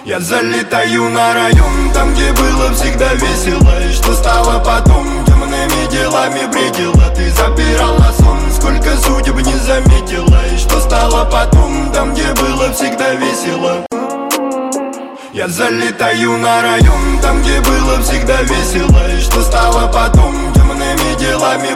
Я залетаю на район, там, где было всегда весело. И что стало потом, темными делами бредила. Ты забирала сон, сколько судеб не заметила. И что стало потом, там, где было всегда весело. Я залетаю на район, там, где было всегда весело. И что стало потом, темными делами